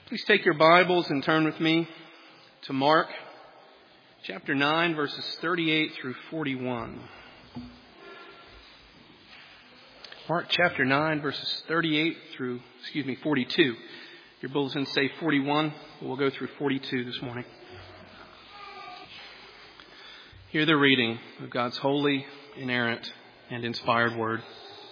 Please take your Bibles and turn with me to Mark chapter 9, verses 38 through 41. Mark chapter 9, verses 42. Your bulletins say 41. We'll go through 42 this morning. Hear the reading of God's holy, inerrant, and inspired word.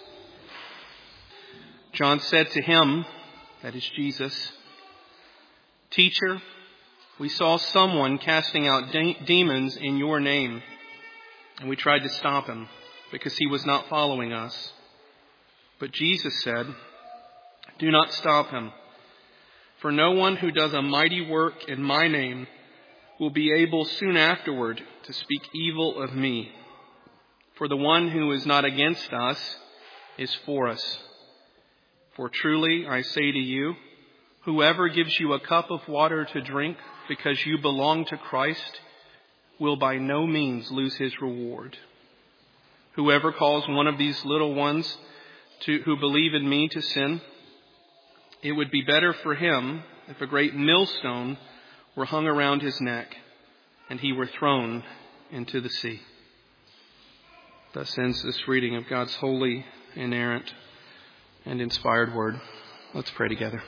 John said to him, that is Jesus, "Teacher, we saw someone casting out demons in your name, and we tried to stop him because he was not following us." But Jesus said, "Do not stop him, for no one who does a mighty work in my name will be able soon afterward to speak evil of me. For the one who is not against us is for us. For truly I say to you, whoever gives you a cup of water to drink because you belong to Christ will by no means lose his reward. Whoever calls one of these little ones who believe in me to sin, it would be better for him if a great millstone were hung around his neck and he were thrown into the sea." Thus ends this reading of God's holy, inerrant, and inspired word. Let's pray together.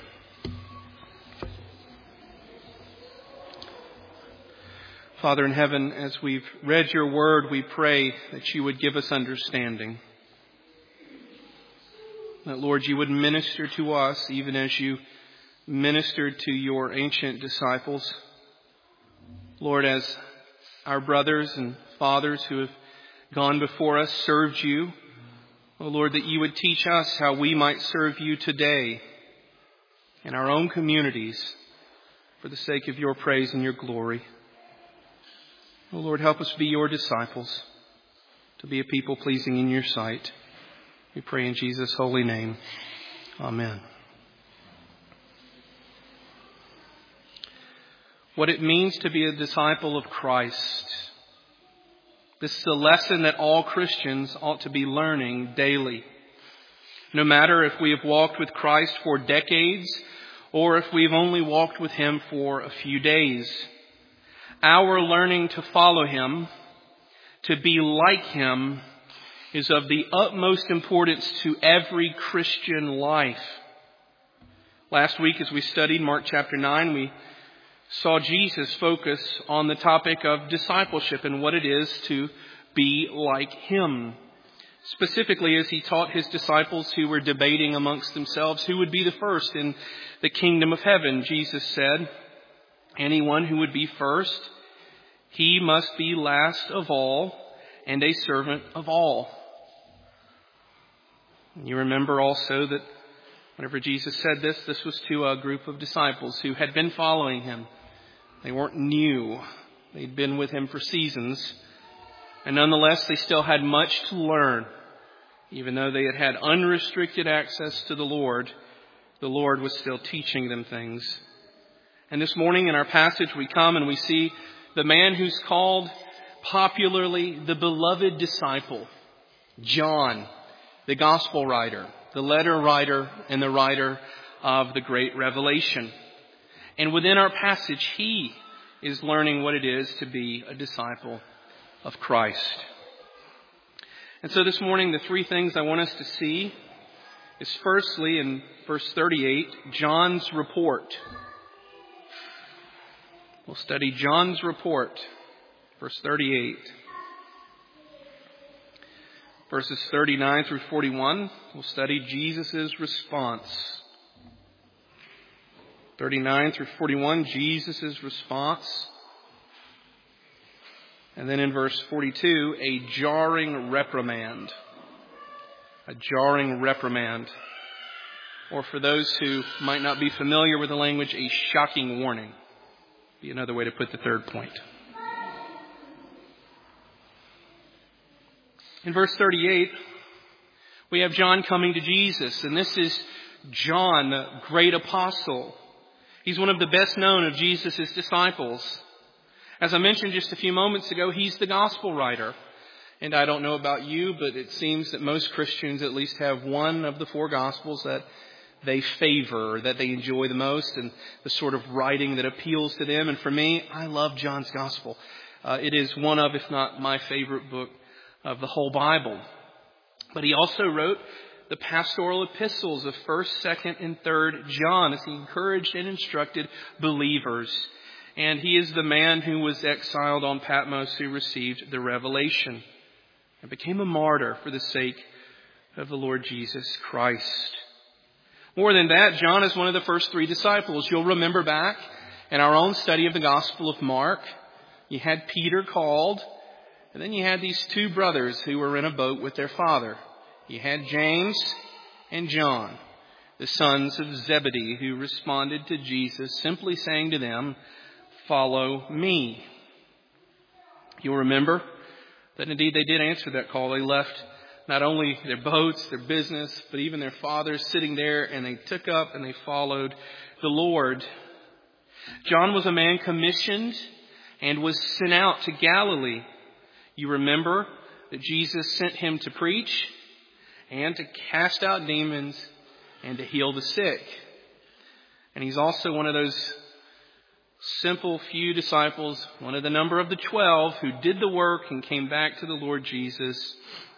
Father in heaven, as we've read your word, we pray that you would give us understanding. That, Lord, you would minister to us even as you ministered to your ancient disciples. Lord, as our brothers and fathers who have gone before us served you, oh Lord, that you would teach us how we might serve you today in our own communities for the sake of your praise and your glory. Oh Lord, help us be your disciples, to be a people pleasing in your sight. We pray in Jesus' holy name. Amen. What it means to be a disciple of Christ. This is a lesson that all Christians ought to be learning daily. No matter if we have walked with Christ for decades or if we've only walked with him for a few days. Our learning to follow him, to be like him, is of the utmost importance to every Christian life. Last week, as we studied Mark chapter 9, we saw Jesus focus on the topic of discipleship and what it is to be like him. Specifically, as he taught his disciples who were debating amongst themselves who would be the first in the kingdom of heaven, Jesus said, "Anyone who would be first, he must be last of all and a servant of all." And you remember also that whenever Jesus said this was to a group of disciples who had been following him. They weren't new. They'd been with him for seasons. And nonetheless, they still had much to learn. Even though they had had unrestricted access to the Lord was still teaching them things. And this morning in our passage, we come and we see the man who's called popularly the beloved disciple, John, the gospel writer, the letter writer, and the writer of the great Revelation. And within our passage, he is learning what it is to be a disciple of Christ. And so this morning, the three things I want us to see is firstly, in verse 38, John's report. We'll study John's report, verse 38. Verses 39 through 41, we'll study Jesus' response. 39 through 41, Jesus' response. And then in verse 42, a jarring reprimand. A jarring reprimand. Or for those who might not be familiar with the language, a shocking warning. Be another way to put the third point. In verse 38, we have John coming to Jesus. And this is John, the great apostle. He's one of the best known of Jesus' disciples. As I mentioned just a few moments ago, he's the gospel writer. And I don't know about you, but it seems that most Christians at least have one of the four gospels that they favor, or that they enjoy the most, and the sort of writing that appeals to them. And for me, I love John's Gospel. It is one of, if not my favorite book of the whole Bible. But he also wrote the pastoral epistles of 1st, 2nd, and 3rd John as he encouraged and instructed believers. And he is the man who was exiled on Patmos who received the revelation and became a martyr for the sake of the Lord Jesus Christ. More than that, John is one of the first 3 disciples. You'll remember back in our own study of the Gospel of Mark, you had Peter called, and then you had these 2 brothers who were in a boat with their father. You had James and John, the sons of Zebedee, who responded to Jesus, simply saying to them, "Follow me." You'll remember that indeed they did answer that call. They left not only their boats, their business, but even their fathers sitting there, and they took up and they followed the Lord. John was a man commissioned and was sent out to Galilee. You remember that Jesus sent him to preach and to cast out demons and to heal the sick. And he's also one of those simple few disciples, one of the number of the 12 who did the work and came back to the Lord Jesus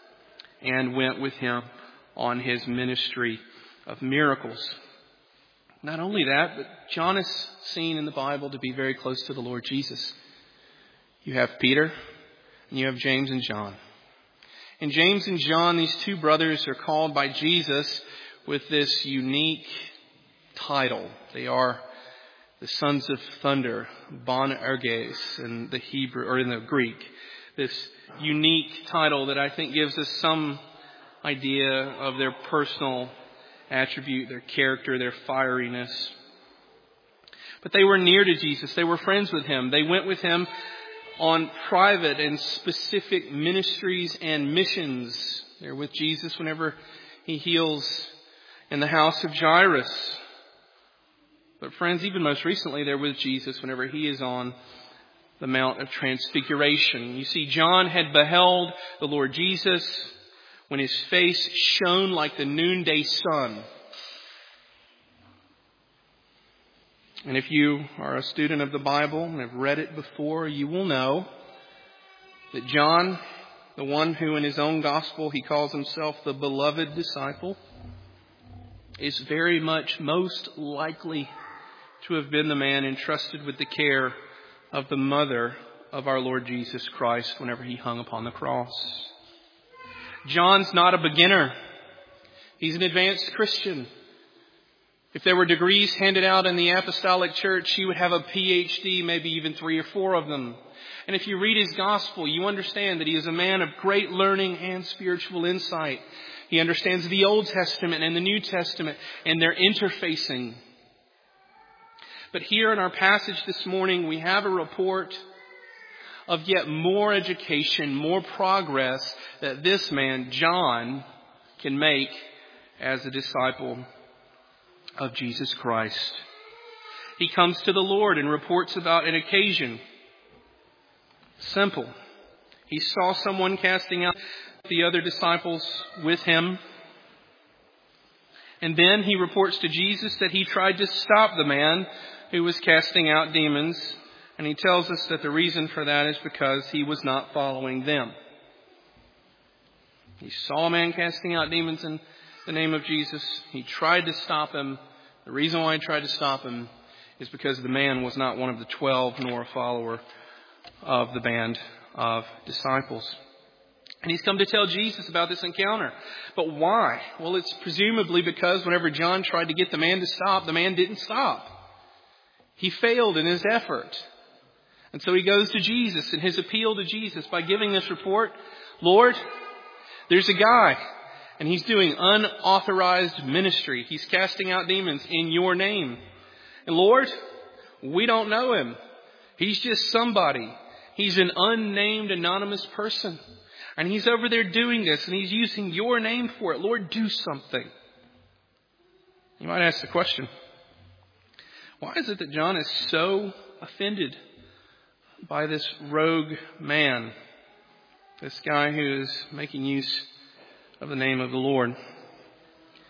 and went with him on his ministry of miracles. Not only that, but John is seen in the Bible to be very close to the Lord Jesus. You have Peter and you have James and John. And James and John, these 2 brothers, are called by Jesus with this unique title. They are the sons of thunder, Boanerges in the Hebrew or in the Greek. This unique title that I think gives us some idea of their personal attribute, their character, their fieriness. But they were near to Jesus. They were friends with him. They went with him on private and specific ministries and missions. They're with Jesus whenever he heals in the house of Jairus. But friends, even most recently, they're with Jesus whenever he is on the Mount of Transfiguration. You see, John had beheld the Lord Jesus when his face shone like the noonday sun. And if you are a student of the Bible and have read it before, you will know that John, the one who in his own gospel he calls himself the beloved disciple, is very much most likely to have been the man entrusted with the care of the mother of our Lord Jesus Christ whenever he hung upon the cross. John's not a beginner. He's an advanced Christian. If there were degrees handed out in the apostolic church, he would have a PhD, maybe even 3 or 4 of them. And if you read his gospel, you understand that he is a man of great learning and spiritual insight. He understands the Old Testament and the New Testament and their interfacing. But here in our passage this morning, we have a report of yet more education, more progress that this man, John, can make as a disciple of Jesus Christ. He comes to the Lord and reports about an occasion. Simple. He saw someone casting out the other disciples with him. And then he reports to Jesus that he tried to stop the man who was casting out demons. And he tells us that the reason for that is because he was not following them. He saw a man casting out demons in the name of Jesus. He tried to stop him. The reason why he tried to stop him is because the man was not one of the 12 nor a follower of the band of disciples. And he's come to tell Jesus about this encounter. But why? Well, it's presumably because whenever John tried to get the man to stop, the man didn't stop. He failed in his effort. And so he goes to Jesus, and his appeal to Jesus by giving this report, Lord, there's a guy, and he's doing unauthorized ministry. He's casting out demons in your name. And Lord, we don't know him. He's just somebody. He's an unnamed, anonymous person. And he's over there doing this, and he's using your name for it. Lord, do something. You might ask the question, why is it that John is so offended by this rogue man, this guy who is making use of the name of the Lord?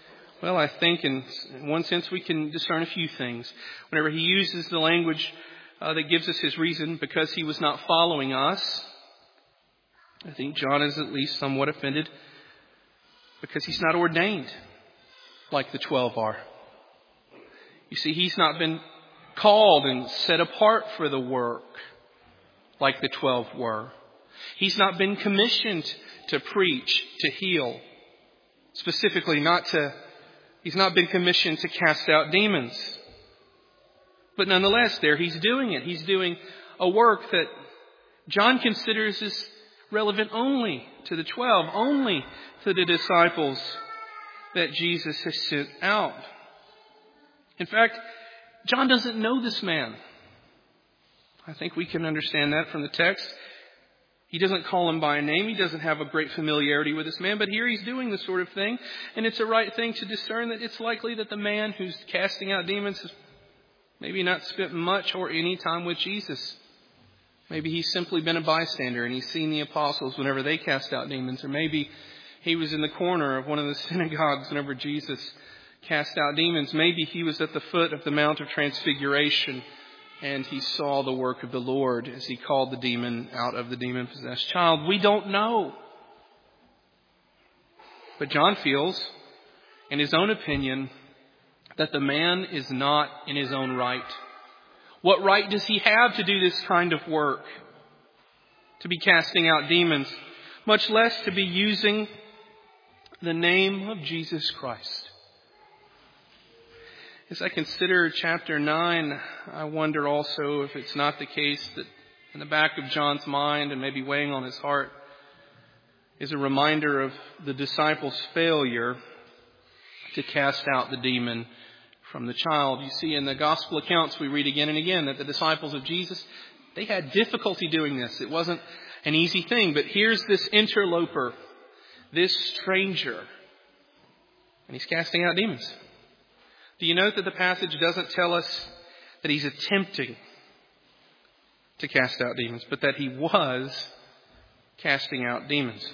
Well, I think in one sense we can discern a few things. Whenever he uses the language that gives us his reason, because he was not following us, I think John is at least somewhat offended because he's not ordained like the 12 are. You see, he's not been called and set apart for the work like the 12 were. He's not been commissioned to preach, to heal. Specifically, he's not been commissioned to cast out demons. But nonetheless, there he's doing it. He's doing a work that John considers as relevant only to the 12, only to the disciples that Jesus has sent out. In fact, John doesn't know this man. I think we can understand that from the text. He doesn't call him by name. He doesn't have a great familiarity with this man. But here he's doing this sort of thing. And it's a right thing to discern that it's likely that the man who's casting out demons has maybe not spent much or any time with Jesus. Maybe he's simply been a bystander and he's seen the apostles whenever they cast out demons. Or maybe he was in the corner of one of the synagogues whenever Jesus cast out demons. Maybe he was at the foot of the Mount of Transfiguration and he saw the work of the Lord as he called the demon out of the demon-possessed child. We don't know. But John feels, in his own opinion, that the man is not in his own right. What right does he have to do this kind of work? To be casting out demons, much less to be using the name of Jesus Christ. As I consider chapter 9, I wonder also if it's not the case that in the back of John's mind and maybe weighing on his heart is a reminder of the disciples' failure to cast out the demon from the child. You see, in the gospel accounts, we read again and again that the disciples of Jesus, they had difficulty doing this. It wasn't an easy thing. But here's this interloper, this stranger, and he's casting out demons. Do you note that the passage doesn't tell us that he's attempting to cast out demons, but that he was casting out demons?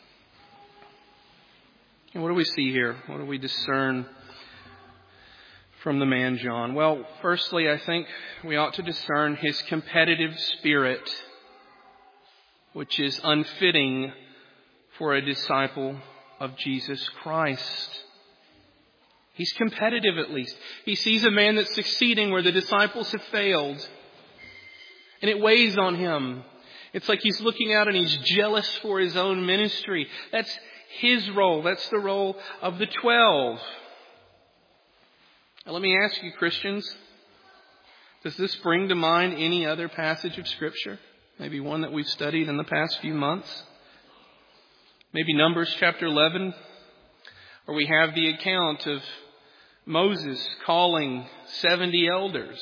And what do we see here? What do we discern from the man John? Well, firstly, I think we ought to discern his competitive spirit, which is unfitting for a disciple of Jesus Christ. He's competitive, at least. He sees a man that's succeeding where the disciples have failed. And it weighs on him. It's like he's looking out and he's jealous for his own ministry. That's his role. That's the role of the 12. Now, let me ask you, Christians, does this bring to mind any other passage of Scripture? Maybe one that we've studied in the past few months? Maybe Numbers chapter 11, where we have the account of Moses calling 70 elders.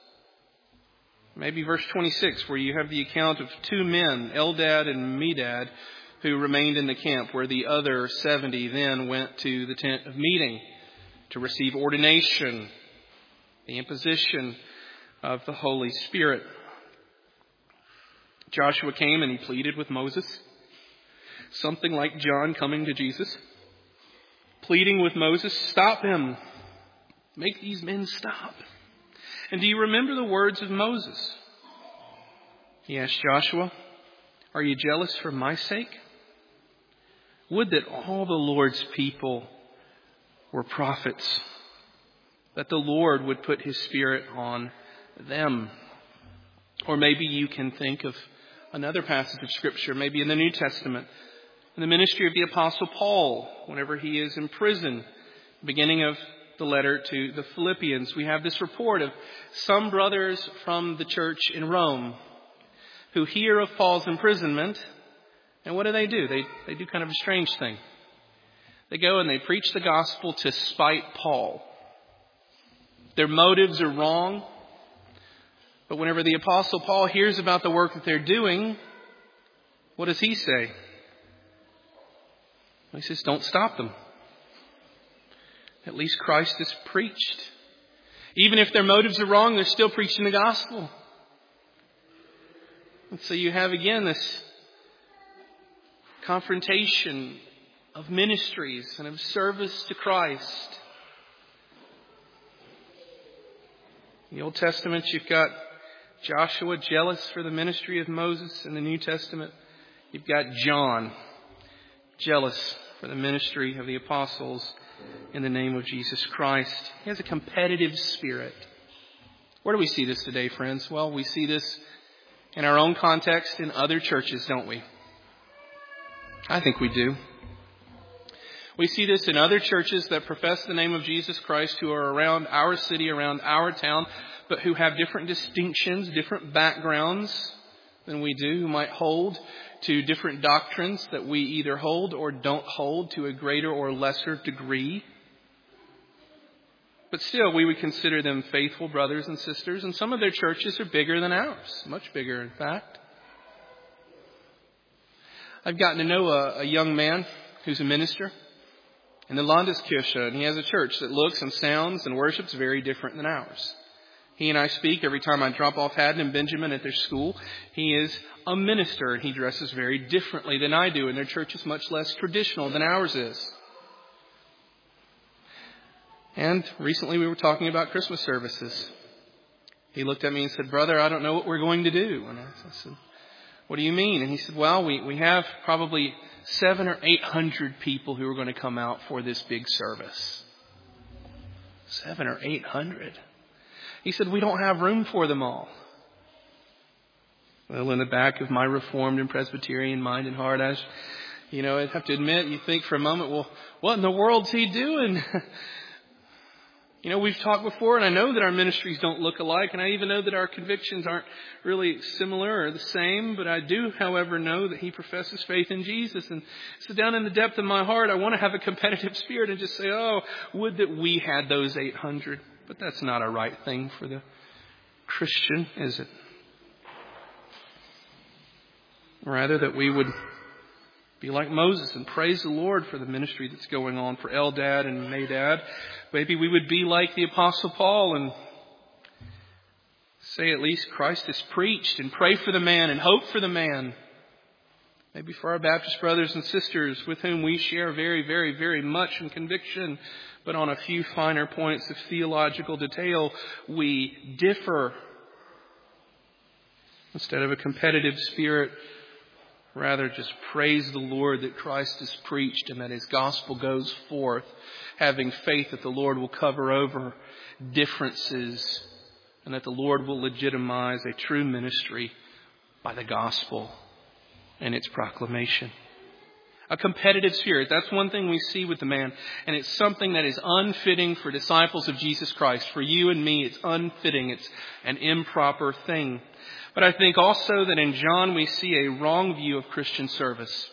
Maybe verse 26, where you have the account of 2 men, Eldad and Medad, who remained in the camp, where the other 70 then went to the tent of meeting to receive ordination, the imposition of the Holy Spirit. Joshua came and he pleaded with Moses, something like John coming to Jesus, pleading with Moses, stop him. Make these men stop. And do you remember the words of Moses? He asked Joshua, are you jealous for my sake? Would that all the Lord's people were prophets, that the Lord would put his Spirit on them. Or maybe you can think of another passage of Scripture, maybe in the New Testament, in the ministry of the Apostle Paul, whenever he is in prison, beginning of the letter to the Philippians, we have this report of some brothers from the church in Rome who hear of Paul's imprisonment. And what do? They do kind of a strange thing. They go and they preach the gospel to spite Paul. Their motives are wrong. But whenever the Apostle Paul hears about the work that they're doing, what does he say? He says, don't stop them. At least Christ is preached. Even if their motives are wrong, they're still preaching the gospel. And so you have again this confrontation of ministries and of service to Christ. In the Old Testament, you've got Joshua jealous for the ministry of Moses. In the New Testament, you've got John jealous for the ministry of the apostles in the name of Jesus Christ. He has a competitive spirit. Where do we see this today, friends? Well, we see this in our own context in other churches, don't we? I think we do. We see this in other churches that profess the name of Jesus Christ, who are around our city, around our town, but who have different distinctions, different backgrounds than we do, who might hold to different doctrines that we either hold or don't hold to a greater or lesser degree. But still, we would consider them faithful brothers and sisters, and some of their churches are bigger than ours, much bigger, in fact. I've gotten to know a young man who's a minister in the Landeskirche, and he has a church that looks and sounds and worships very different than ours. He and I speak every time I drop off Haddon and Benjamin at their school. He is a minister, and he dresses very differently than I do, and their church is much less traditional than ours is. And recently we were talking about Christmas services. He looked at me and said, "Brother, I don't know what we're going to do." And I said, "What do you mean?" And he said, "Well, we have probably 700 or 800 people who are going to come out for this big service." 700 or 800. He said, "We don't have room for them all." Well, in the back of my Reformed and Presbyterian mind and heart, I'd have to admit, you think for a moment, well, what in the world's he doing? We've talked before, and I know that our ministries don't look alike, and I even know that our convictions aren't really similar or the same, but I do, however, know that he professes faith in Jesus. And so down in the depth of my heart, I want to have a competitive spirit and just say, oh, would that we had those 800. But that's not a right thing for the Christian, is it? Rather, that we would be like Moses and praise the Lord for the ministry that's going on for Eldad and Medad. Maybe we would be like the Apostle Paul and say at least Christ is preached, and pray for the man and hope for the man. Maybe for our Baptist brothers and sisters with whom we share very, very, very much in conviction, but on a few finer points of theological detail we differ. Instead of a competitive spirit, rather just praise the Lord that Christ is preached and that His gospel goes forth, having faith that the Lord will cover over differences and that the Lord will legitimize a true ministry by the gospel and its proclamation. A competitive spirit, that's one thing we see with the man, and it's something that is unfitting for disciples of Jesus Christ. For you and me, it's unfitting. It's an improper thing. But I think also that in John we see a wrong view of Christian service.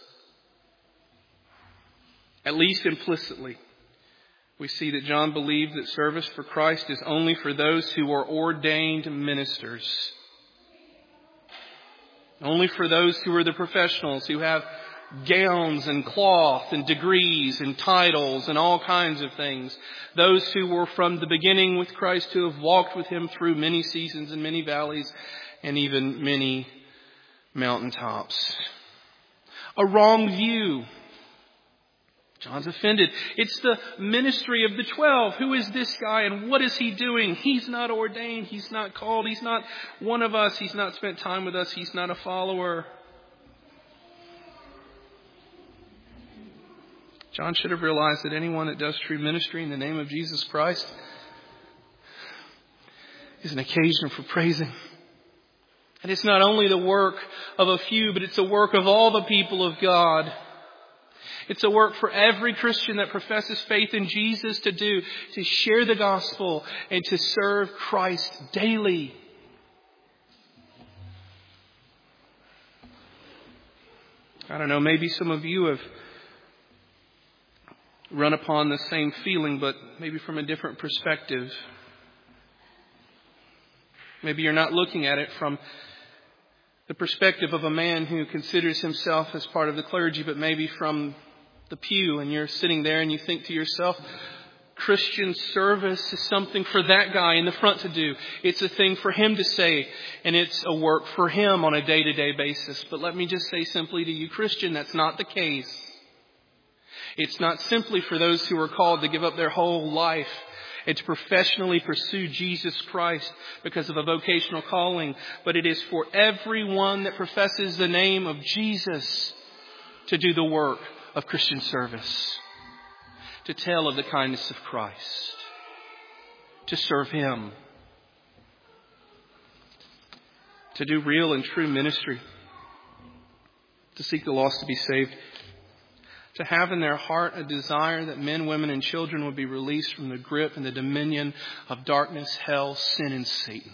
At least implicitly. We see that John believed that service for Christ is only for those who are ordained ministers. Only for those who are the professionals, who have gowns and cloth and degrees and titles and all kinds of things. Those who were from the beginning with Christ, who have walked with Him through many seasons and many valleys and even many mountaintops. A wrong view. John's offended. It's the ministry of the 12. Who is this guy and what is he doing? He's not ordained. He's not called. He's not one of us. He's not spent time with us. He's not a follower. John should have realized that anyone that does true ministry in the name of Jesus Christ is an occasion for praising. And it's not only the work of a few, but it's a work of all the people of God. It's a work for every Christian that professes faith in Jesus to do, to share the gospel and to serve Christ daily. I don't know, maybe some of you have run upon the same feeling, but maybe from a different perspective. Maybe you're not looking at it from the perspective of a man who considers himself as part of the clergy, but maybe from the pew, and you're sitting there and you think to yourself, Christian service is something for that guy in the front to do. It's a thing for him to say, and it's a work for him on a day-to-day basis. But let me just say simply to you, Christian, that's not the case. It's not simply for those who are called to give up their whole life and to professionally pursue Jesus Christ because of a vocational calling, but it is for everyone that professes the name of Jesus to do the work of Christian service, to tell of the kindness of Christ, to serve Him, to do real and true ministry, to seek the lost to be saved, to have in their heart a desire that men, women, and children would be released from the grip and the dominion of darkness, hell, sin, and Satan.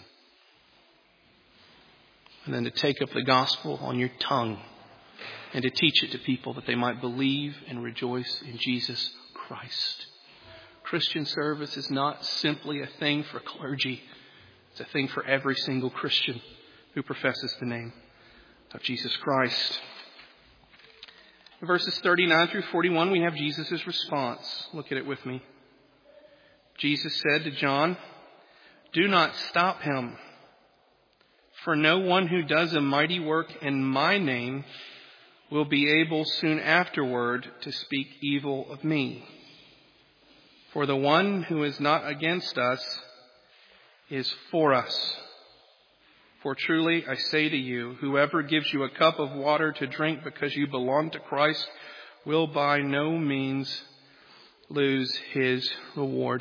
And then to take up the gospel on your tongue and to teach it to people that they might believe and rejoice in Jesus Christ. Christian service is not simply a thing for clergy. It's a thing for every single Christian who professes the name of Jesus Christ. In verses 39 through 41, we have Jesus' response. Look at it with me. Jesus said to John, "Do not stop him, for no one who does a mighty work in my name will be able soon afterward to speak evil of me. For the one who is not against us is for us. For truly I say to you, whoever gives you a cup of water to drink because you belong to Christ will by no means lose his reward."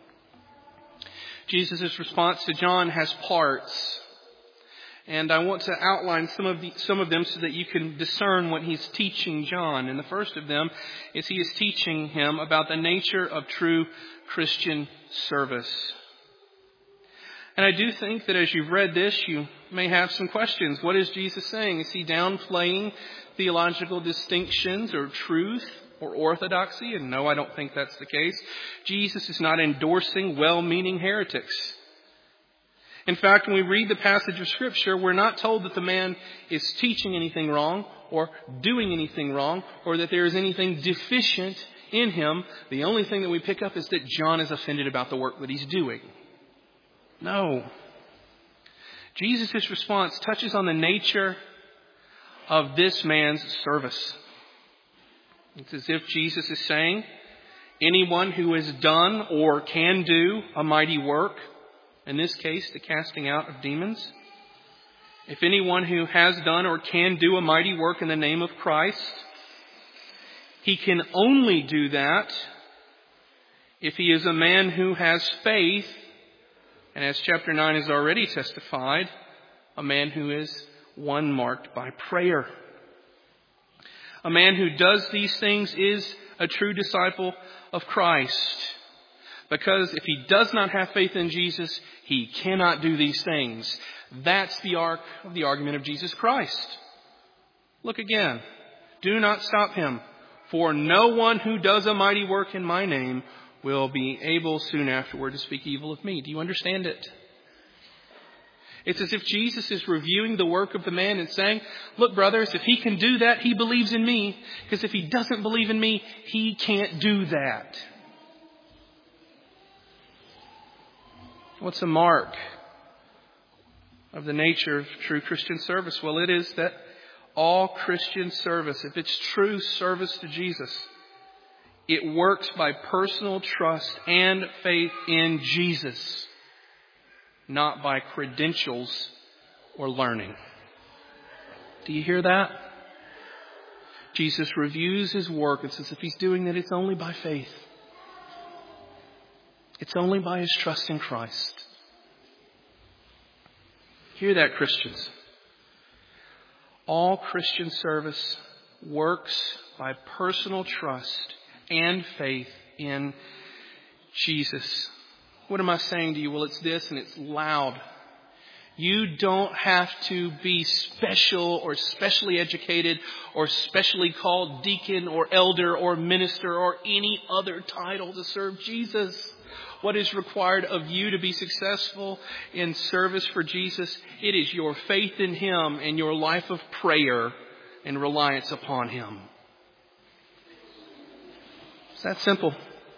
Jesus' response to John has parts. And I want to outline some of them so that you can discern what he's teaching John. And the first of them is he is teaching him about the nature of true Christian service. And I do think that as you've read this, you may have some questions. What is Jesus saying? Is he downplaying theological distinctions or truth or orthodoxy? And no, I don't think that's the case. Jesus is not endorsing well-meaning heretics. In fact, when we read the passage of Scripture, we're not told that the man is teaching anything wrong or doing anything wrong or that there is anything deficient in him. The only thing that we pick up is that John is offended about the work that he's doing. No. Jesus' response touches on the nature of this man's service. It's as if Jesus is saying, anyone who has done or can do a mighty work, in this case, the casting out of demons, if anyone who has done or can do a mighty work in the name of Christ, he can only do that if he is a man who has faith. And as chapter 9 has already testified, a man who is one marked by prayer. A man who does these things is a true disciple of Christ. Because if he does not have faith in Jesus, he cannot do these things. That's the arc of the argument of Jesus Christ. Look again. Do not stop him, for no one who does a mighty work in my name will be able soon afterward to speak evil of me. Do you understand it? It's as if Jesus is reviewing the work of the man and saying, look, brothers, if he can do that, he believes in me. Because if he doesn't believe in me, he can't do that. What's a mark of the nature of true Christian service? Well, it is that all Christian service, if it's true service to Jesus, it works by personal trust and faith in Jesus, not by credentials or learning. Do you hear that? Jesus reviews his work and says if he's doing that, it's only by faith. It's only by his trust in Christ. Hear that, Christians. All Christian service works by personal trust and faith in Jesus. What am I saying to you? Well, it's this, and it's loud. You don't have to be special or specially educated or specially called deacon or elder or minister or any other title to serve Jesus. What is required of you to be successful in service for Jesus? It is your faith in Him and your life of prayer and reliance upon Him. It's that simple.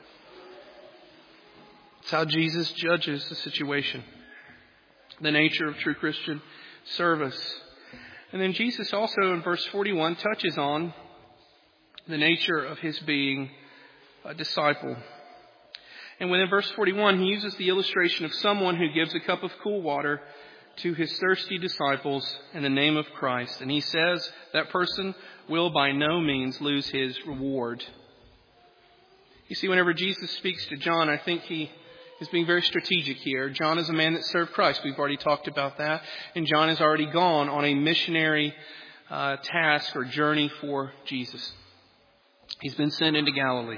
It's how Jesus judges the situation. The nature of true Christian service. And then Jesus also in verse 41 touches on the nature of his being a disciple. And within verse 41, he uses the illustration of someone who gives a cup of cool water to his thirsty disciples in the name of Christ. And he says that person will by no means lose his reward. You see, whenever Jesus speaks to John, I think he is being very strategic here. John is a man that served Christ. We've already talked about that. And John has already gone on a missionary task or journey for Jesus. He's been sent into Galilee.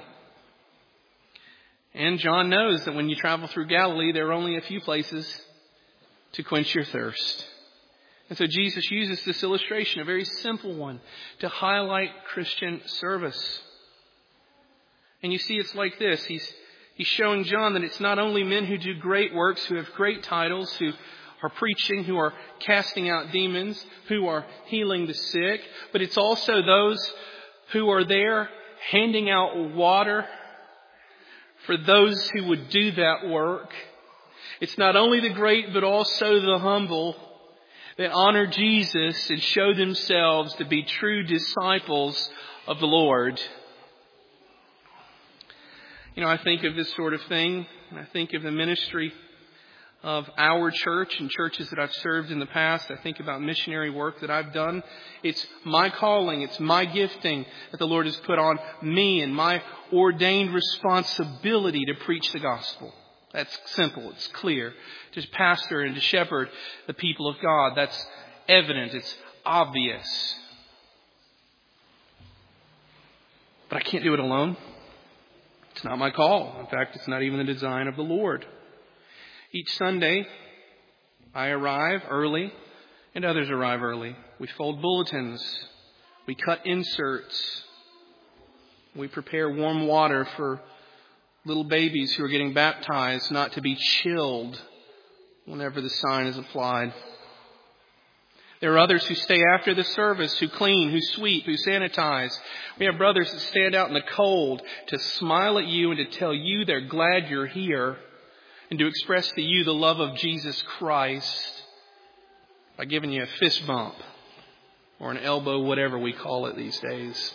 And John knows that when you travel through Galilee, there are only a few places to quench your thirst. And so Jesus uses this illustration, a very simple one, to highlight Christian service. And you see, it's like this. He's showing John that it's not only men who do great works, who have great titles, who are preaching, who are casting out demons, who are healing the sick, but it's also those who are there handing out water for those who would do that work. It's not only the great, but also the humble that honor Jesus and show themselves to be true disciples of the Lord. You know, I think of this sort of thing, and I think of the ministry of our church and churches that I've served in the past. I think about missionary work that I've done. It's my calling, it's my gifting that the Lord has put on me and my ordained responsibility to preach the gospel. That's simple, it's clear. To pastor and to shepherd the people of God. That's evident, it's obvious. But I can't do it alone. It's not my call. In fact, it's not even the design of the Lord. Each Sunday, I arrive early and others arrive early. We fold bulletins. We cut inserts. We prepare warm water for little babies who are getting baptized not to be chilled whenever the sign is applied. There are others who stay after the service, who clean, who sweep, who sanitize. We have brothers that stand out in the cold to smile at you and to tell you they're glad you're here and to express to you the love of Jesus Christ by giving you a fist bump or an elbow, whatever we call it these days.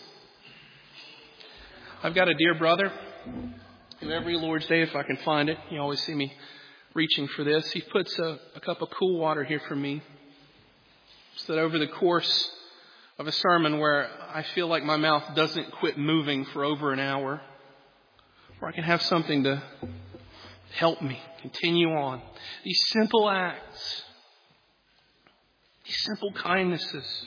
I've got a dear brother who every Lord's Day, if I can find it, you always see me reaching for this. He puts a cup of cool water here for me so that over the course of a sermon where I feel like my mouth doesn't quit moving for over an hour, where I can have something to help me continue on. These simple acts, these simple kindnesses,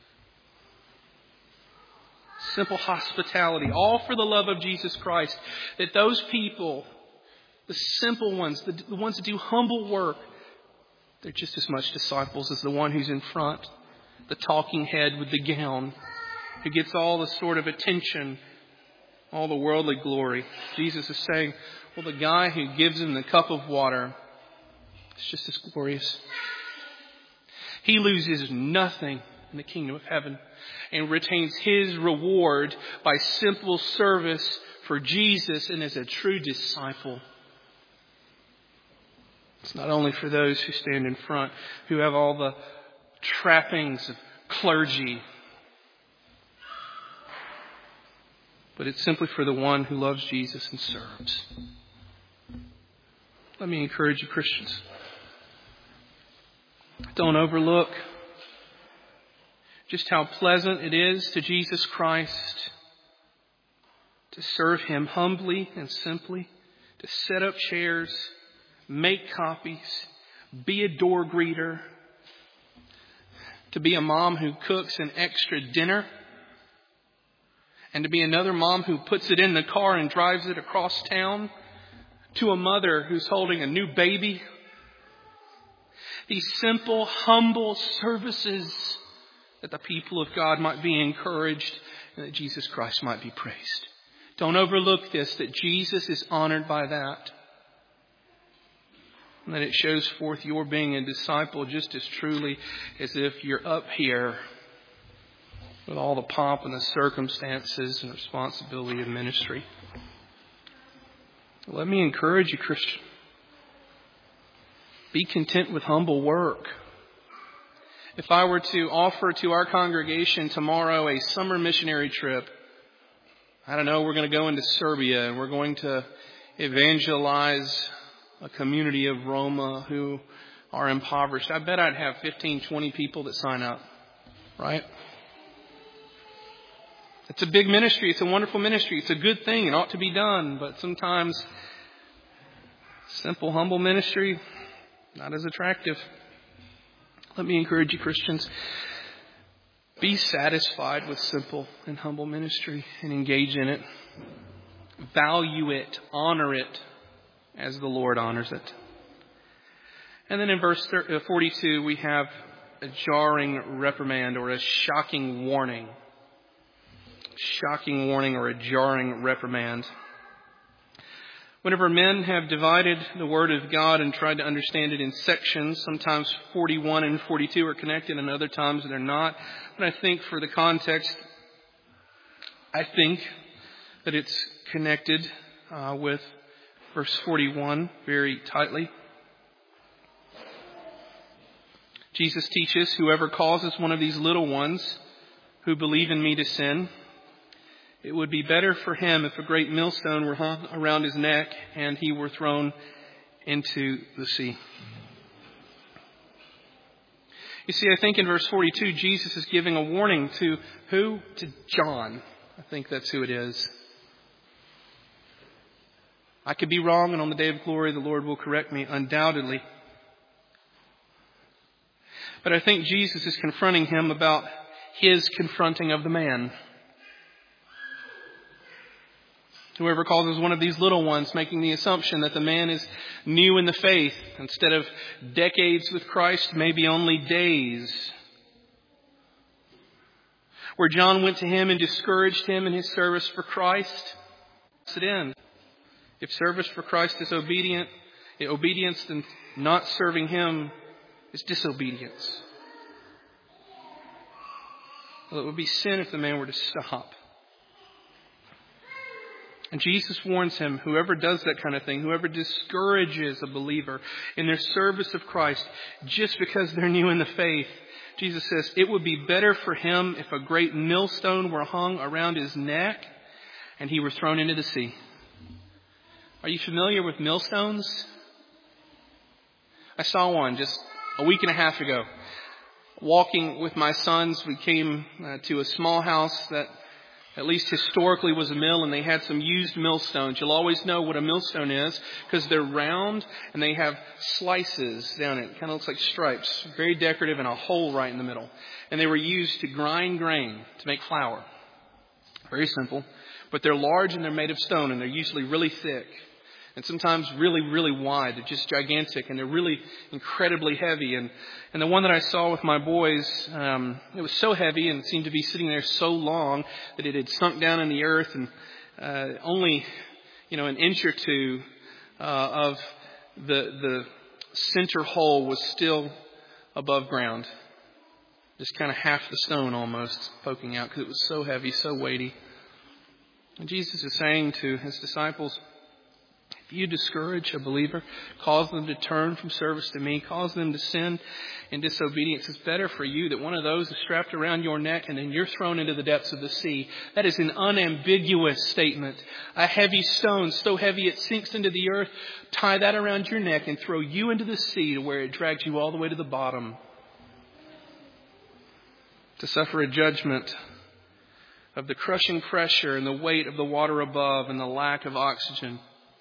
simple hospitality, all for the love of Jesus Christ, that those people, the simple ones, the ones that do humble work, they're just as much disciples as the one who's in front, the talking head with the gown, who gets all the sort of attention, all the worldly glory. Jesus is saying, well, the guy who gives him the cup of water is just as glorious. He loses nothing in the kingdom of heaven and retains his reward by simple service for Jesus and as a true disciple. It's not only for those who stand in front, who have all the trappings of clergy, but it's simply for the one who loves Jesus and serves. Let me encourage you, Christians. Don't overlook just how pleasant it is to Jesus Christ to serve Him humbly and simply, to set up chairs, make copies, be a door greeter, to be a mom who cooks an extra dinner, and to be another mom who puts it in the car and drives it across town, to a mother who's holding a new baby. These simple, humble services that the people of God might be encouraged and that Jesus Christ might be praised. Don't overlook this, that Jesus is honored by that. And that it shows forth your being a disciple just as truly as if you're up here with all the pomp and the circumstances and responsibility of ministry. Let me encourage you, Christian. Be content with humble work. If I were to offer to our congregation tomorrow a summer missionary trip, I don't know, we're going to go into Serbia and we're going to evangelize a community of Roma who are impoverished, I bet I'd have 15, 20 people that sign up, right? It's a big ministry. It's a wonderful ministry. It's a good thing. It ought to be done. But sometimes simple, humble ministry, not as attractive. Let me encourage you, Christians. Be satisfied with simple and humble ministry and engage in it. Value it. Honor it as the Lord honors it. And then in verse 42, we have a jarring reprimand or a shocking warning. Shocking warning or a jarring reprimand. Whenever men have divided the Word of God and tried to understand it in sections, sometimes 41 and 42 are connected and other times they're not. But I think for the context, I think that it's connected with verse 41 very tightly. Jesus teaches, whoever causes one of these little ones who believe in me to sin, it would be better for him if a great millstone were hung around his neck and he were thrown into the sea. You see, I think in verse 42, Jesus is giving a warning to who? To John. I think that's who it is. I could be wrong, and on the day of glory, the Lord will correct me, undoubtedly. But I think Jesus is confronting him about his confronting of the man. Whoever causes one of these little ones, making the assumption that the man is new in the faith, instead of decades with Christ, maybe only days. Where John went to him and discouraged him in his service for Christ, what's it end? If service for Christ is obedience, then not serving him is disobedience. Well, it would be sin if the man were to stop. And Jesus warns him, whoever does that kind of thing, whoever discourages a believer in their service of Christ just because they're new in the faith, Jesus says, it would be better for him if a great millstone were hung around his neck and he were thrown into the sea. Are you familiar with millstones? I saw one just a week and a half ago. Walking with my sons, we came to a small house that at least historically was a mill, and they had some used millstones. You'll always know what a millstone is because they're round and they have slices down it. It kind of looks like stripes. Very decorative and a hole right in the middle. And they were used to grind grain to make flour. Very simple. But they're large and they're made of stone, and they're usually really thick. And sometimes really, really wide. They're just gigantic, and they're really incredibly heavy. And the one that I saw with my boys, it was so heavy and seemed to be sitting there so long that it had sunk down in the earth, and only, an inch or two of the center hole was still above ground. Just kind of half the stone almost poking out because it was so heavy, so weighty. And Jesus is saying to his disciples, if you discourage a believer, cause them to turn from service to me, cause them to sin in disobedience, it's better for you that one of those is strapped around your neck and then you're thrown into the depths of the sea. That is an unambiguous statement. A heavy stone, so heavy it sinks into the earth, tie that around your neck and throw you into the sea to where it drags you all the way to the bottom. To suffer a judgment of the crushing pressure and the weight of the water above and the lack of oxygen.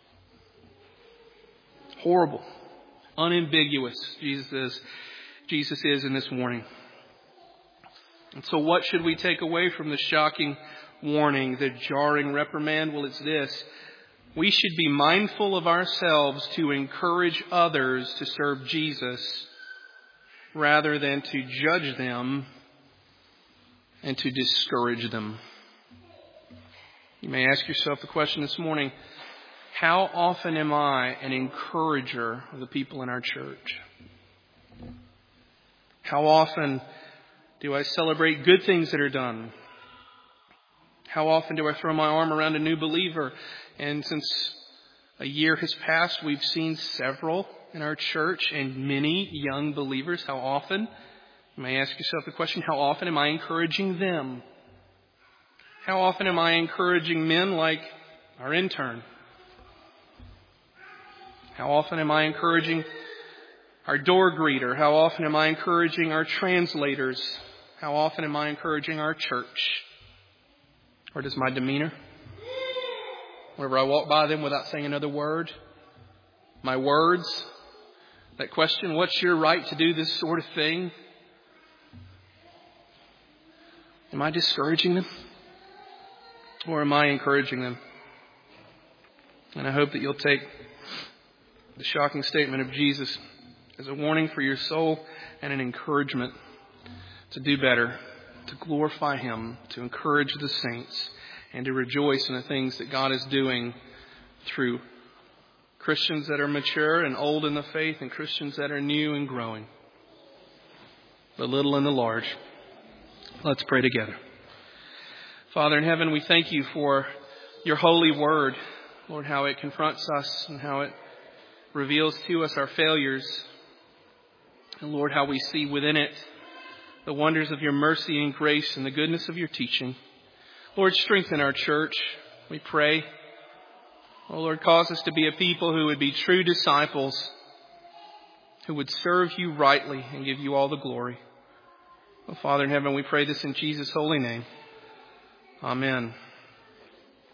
Horrible, unambiguous, Jesus is in this warning. And so what should we take away from the shocking warning, the jarring reprimand? Well, it's this. We should be mindful of ourselves to encourage others to serve Jesus rather than to judge them and to discourage them. You may ask yourself the question this morning, how often am I an encourager of the people in our church? How often do I celebrate good things that are done? How often do I throw my arm around a new believer? And since a year has passed, we've seen several in our church and many young believers. How often? You may ask yourself the question, how often am I encouraging them? How often am I encouraging men like our intern? How often am I encouraging our door greeter? How often am I encouraging our translators? How often am I encouraging our church? Or does my demeanor, whenever I walk by them without saying another word, my words that question, what's your right to do this sort of thing? Am I discouraging them? Or am I encouraging them? And I hope that you'll take the shocking statement of Jesus as a warning for your soul and an encouragement to do better, to glorify Him, to encourage the saints, and to rejoice in the things that God is doing through Christians that are mature and old in the faith and Christians that are new and growing, the little and the large. Let's pray together. Father in heaven, we thank you for your holy word. Lord, how it confronts us and how it reveals to us our failures. And Lord, how we see within it the wonders of your mercy and grace and the goodness of your teaching. Lord, strengthen our church, we pray. Oh Lord, cause us to be a people who would be true disciples, who would serve you rightly and give you all the glory. Oh Father in heaven, we pray this in Jesus' holy name. Amen.